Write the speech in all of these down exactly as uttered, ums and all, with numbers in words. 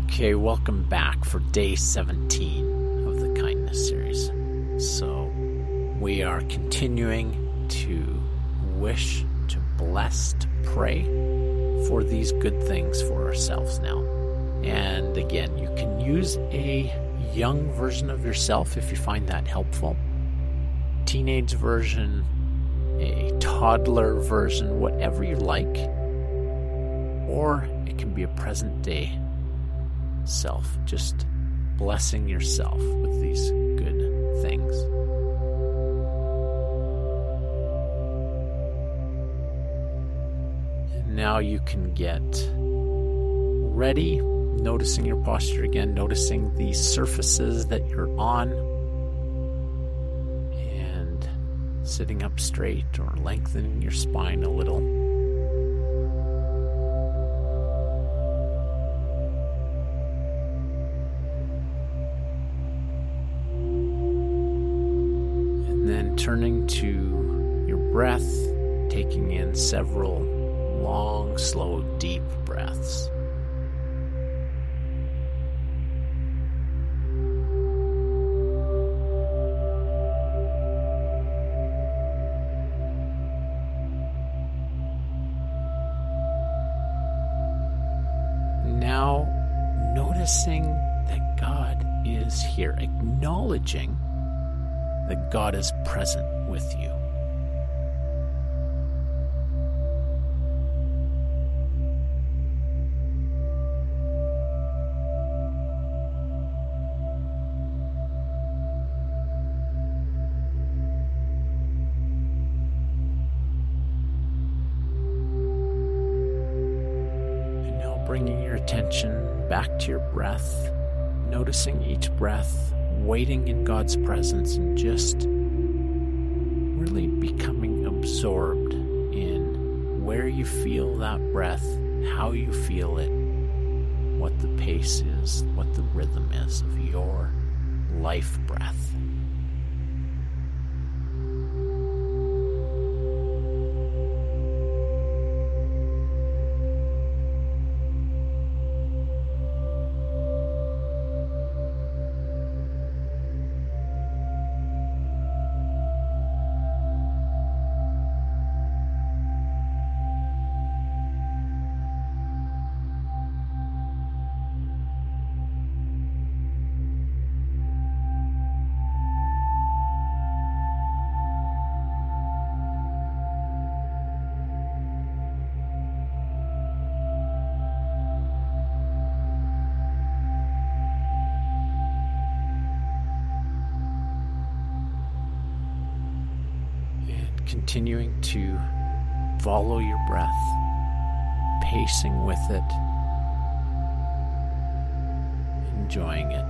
Okay, welcome back for day seventeen of the Kindness series. So, we are continuing to wish, to bless, to pray for these good things for ourselves now. And again, you can use a young version of yourself if you find that helpful. Teenage version, a toddler version, whatever you like. Or it can be a present day self, just blessing yourself with these good things. And now you can get ready, noticing your posture again, noticing the surfaces that you're on, and sitting up straight or lengthening your spine a little. Turning to your breath, taking in several long, slow, deep breaths. Now, noticing that God is here, acknowledging that God is present with you. And now bringing your attention back to your breath, noticing each breath, waiting in God's presence, and just really becoming absorbed in where you feel that breath, how you feel it, what the pace is, what the rhythm is of your life breath. Continuing to follow your breath, pacing with it, enjoying it.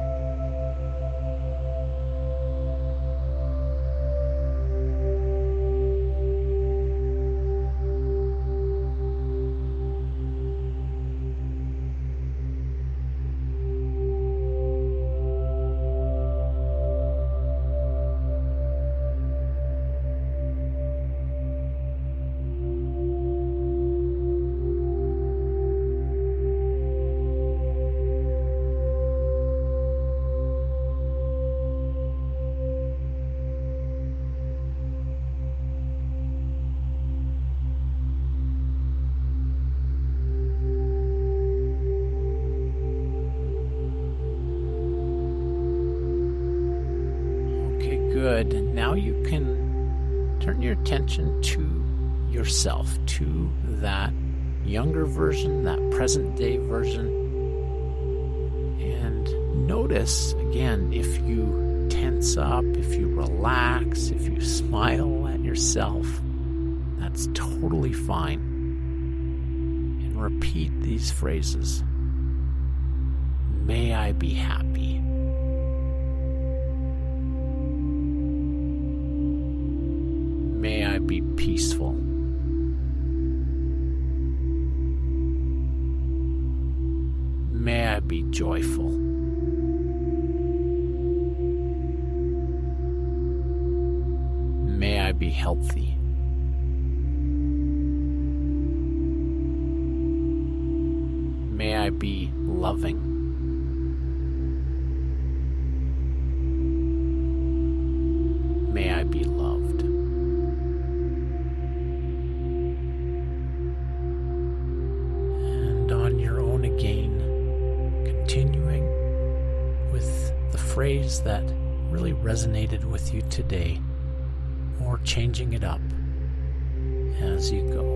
Good. Now you can turn your attention to yourself, to that younger version, that present day version, and notice again if you tense up, if you relax, if you smile at yourself. That's totally fine. And repeat these phrases. May I be happy. May I be peaceful. May I be joyful. May I be healthy. May I be loving. May I be loved. And on your own again, continuing with the phrase that really resonated with you today, or changing it up as you go.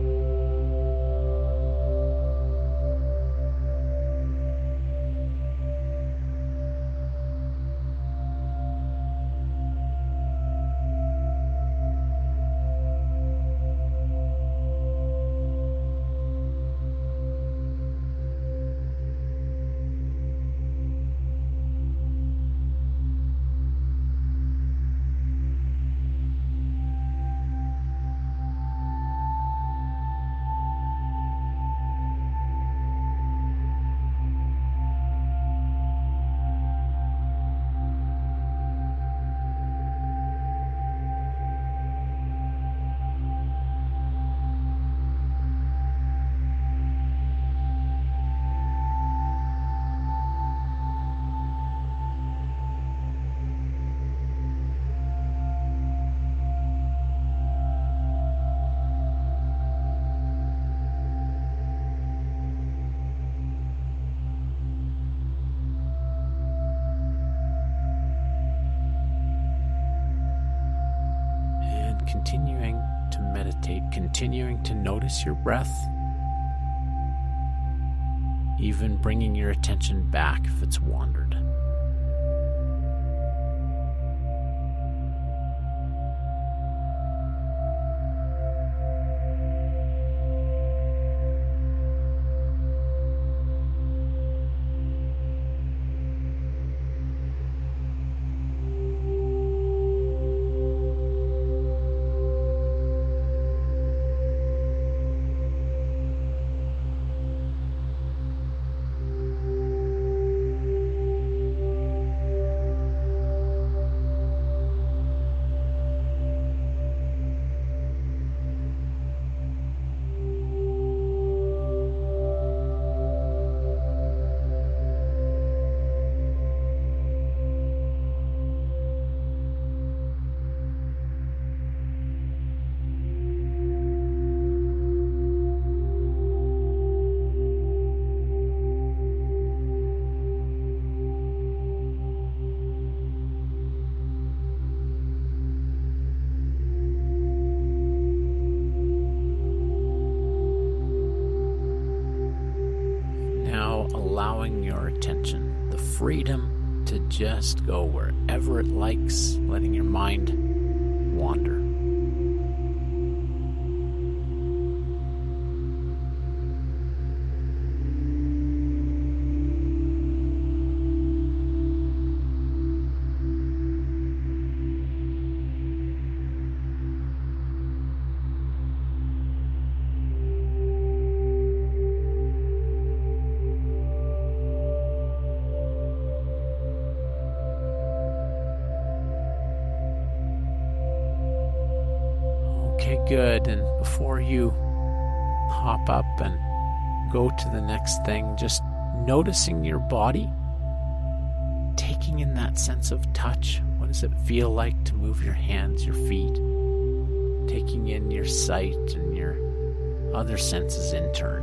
Continuing to meditate, continuing to notice your breath, even bringing your attention back if it's wandered. Allowing your attention the freedom to just go wherever it likes, letting your mind wander. Okay, good. And before you hop up and go to the next thing, just noticing your body, taking in that sense of touch. What does it feel like to move your hands, your feet? Taking in your sight and your other senses in turn.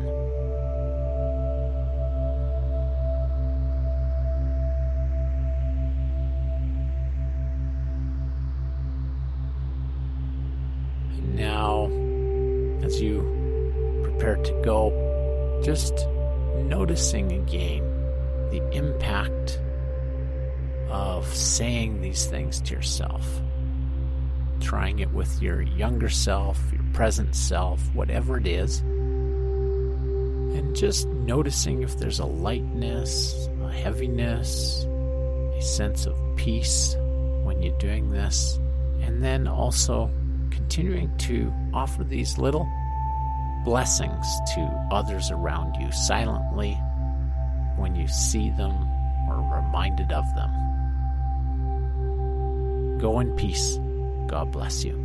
Now, as you prepare to go, just noticing again the impact of saying these things to yourself. Trying it with your younger self, your present self, whatever it is. And just noticing if there's a lightness, a heaviness, a sense of peace when you're doing this. And then also continuing to offer these little blessings to others around you silently when you see them or are reminded of them. Go in peace. God bless you.